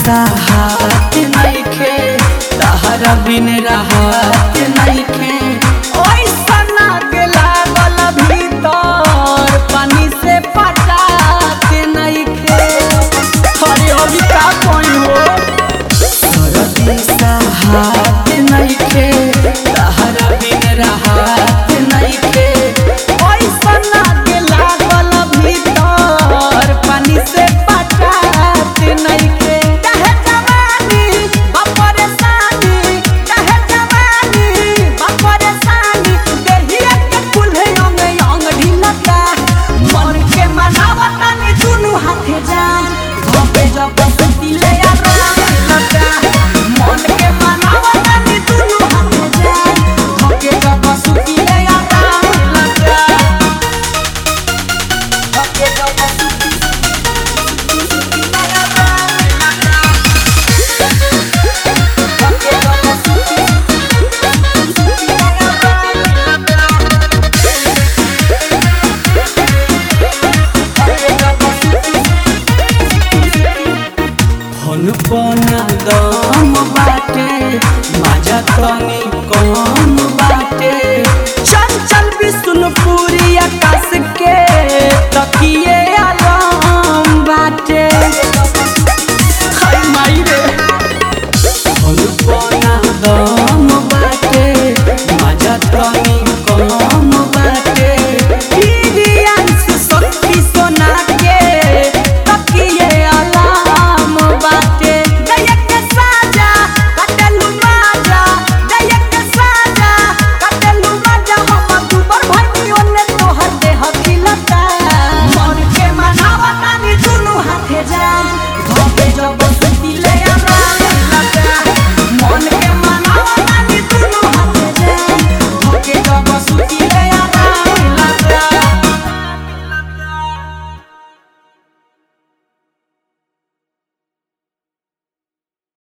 साहत नइखे तहरा बिन रहत नइखे ओइसना के लागल भीतर पानी से पटात नइखे अरे अभी का कोई हो सरदी साहत नइखे तहरा बिन रहत नइखे ओइसना के लागल भीतर पानी से पटात नइखे चाहे जवानी बपरेशानी चाहे जवानी बपरेशानी देहिया के कुल्हे अंग अंग ढिलता मन के मनावतानी दुनु हाथे जान धोके जब सुतिले आराम लगा मन के मनावतानी दुनु हाथे जान धोके जब सुतिले आराम लगा धोके जब फोन पना दम बाटे मजा तनी कम बाटे